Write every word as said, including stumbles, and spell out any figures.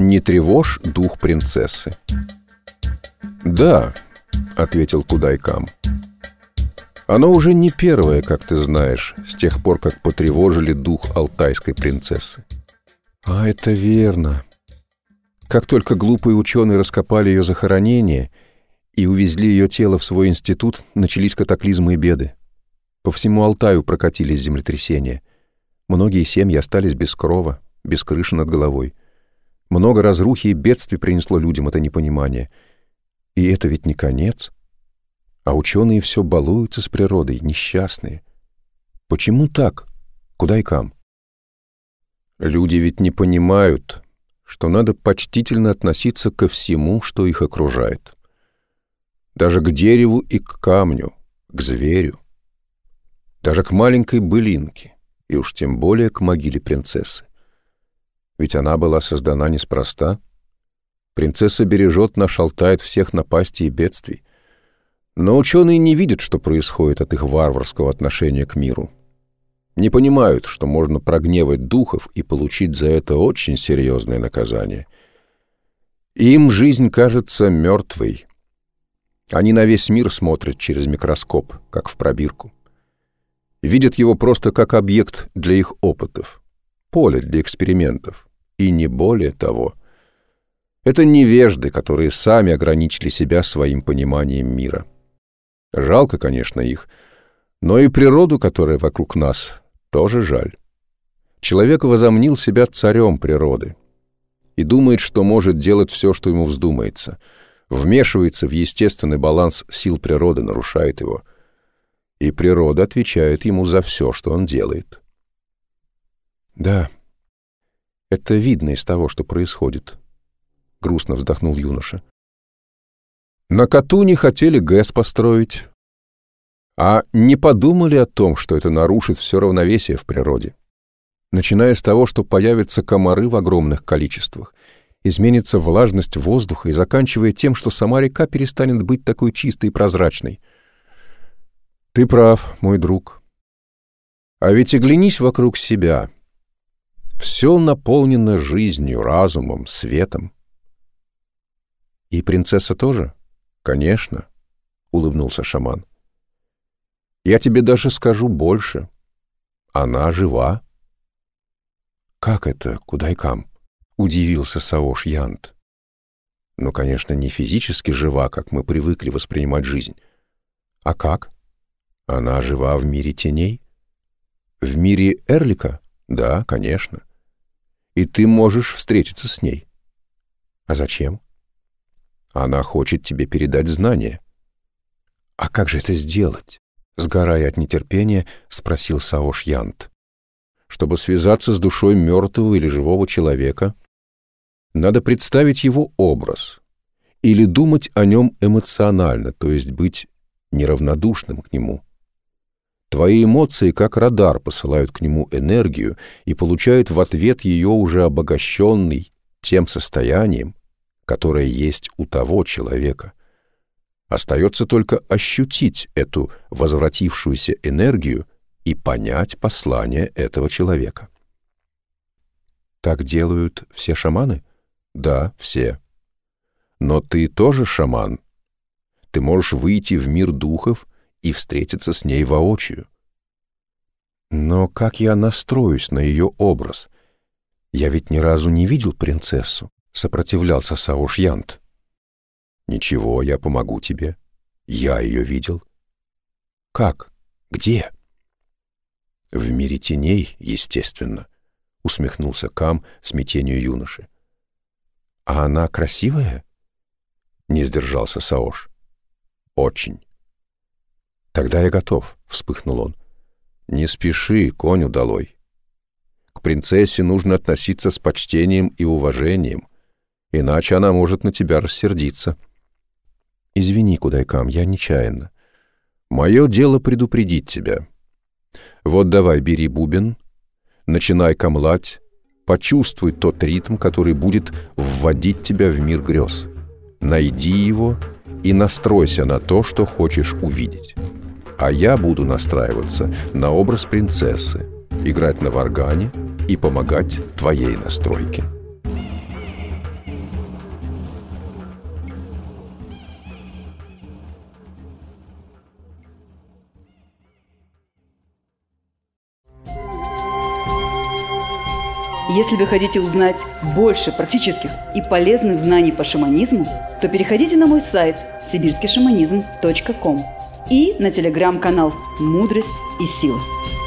Не тревожь дух принцессы. Да, ответил Кудай-Кам. Оно уже не первое, как ты знаешь, с тех пор, как потревожили дух алтайской принцессы. А это верно. Как только глупые ученые раскопали ее захоронение и увезли ее тело в свой институт, начались катаклизмы и беды. По всему Алтаю прокатились землетрясения. Многие семьи остались без крова, без крыши над головой. Много разрухи и бедствий принесло людям это непонимание. И это ведь не конец. А ученые все балуются с природой, несчастные. Почему так? Кудай-Кам? Люди ведь не понимают, что надо почтительно относиться ко всему, что их окружает. Даже к дереву и к камню, к зверю. Даже к маленькой былинке, и уж тем более к могиле принцессы. Ведь она была создана неспроста. Принцесса бережет наш Алтай от всех напастей и бедствий. Но ученые не видят, что происходит от их варварского отношения к миру. Не понимают, что можно прогневать духов и получить за это очень серьезное наказание. Им жизнь кажется мертвой. Они на весь мир смотрят через микроскоп, как в пробирку. Видят его просто как объект для их опытов, поле для экспериментов, и не более того. Это невежды, которые сами ограничили себя своим пониманием мира. Жалко, конечно, их, но и природу, которая вокруг нас, тоже жаль. Человек возомнил себя царем природы и думает, что может делать все, что ему вздумается, вмешивается в естественный баланс сил природы, нарушает его. И природа отвечает ему за все, что он делает. Да, это видно из того, что происходит, грустно вздохнул юноша. На Катуне хотели ГЭС построить, а не подумали о том, что это нарушит все равновесие в природе. Начиная с того, что появятся комары в огромных количествах, изменится влажность воздуха и заканчивая тем, что сама река перестанет быть такой чистой и прозрачной. Ты прав, мой друг. А ведь оглянись вокруг себя. Все наполнено жизнью, разумом, светом. И принцесса тоже? Конечно, улыбнулся шаман. Я тебе даже скажу больше. Она жива. Как это, Кудай-Кам? Удивился Саош Янт. Ну, конечно, не физически жива, как мы привыкли воспринимать жизнь. А как? Она жива в мире теней? В мире Эрлика? Да, конечно. И ты можешь встретиться с ней. А зачем? Она хочет тебе передать знания. А как же это сделать? Сгорая от нетерпения, спросил Саош Янт. Чтобы связаться с душой мертвого или живого человека, надо представить его образ или думать о нем эмоционально, то есть быть неравнодушным к нему. Твои эмоции, как радар, посылают к нему энергию и получают в ответ ее уже обогащенный тем состоянием, которое есть у того человека. Остается только ощутить эту возвратившуюся энергию и понять послание этого человека. Так делают все шаманы? Да, все. Но ты тоже шаман. Ты можешь выйти в мир духов и встретиться с ней воочию. Но как я настроюсь на ее образ? Я ведь ни разу не видел принцессу, сопротивлялся Саош Янт. Ничего, я помогу тебе. Я ее видел. Как? Где? В мире теней, естественно, усмехнулся Кам смятению юноши. А она красивая? Не сдержался Саош. Очень. Тогда я готов, вспыхнул он. Не спеши, конь удалой. К принцессе нужно относиться с почтением и уважением, иначе она может на тебя рассердиться. Извини, Кудай-Кам, я нечаянно. Мое дело предупредить тебя. Вот давай, бери бубен, начинай камлать, почувствуй тот ритм, который будет вводить тебя в мир грез. Найди его и настройся на то, что хочешь увидеть. А я буду настраиваться на образ принцессы, играть на варгане и помогать твоей настройке. Если вы хотите узнать больше практических и полезных знаний по шаманизму, то переходите на мой сайт сибирский шаманизм точка ком и на телеграм-канал «Мудрость и сила».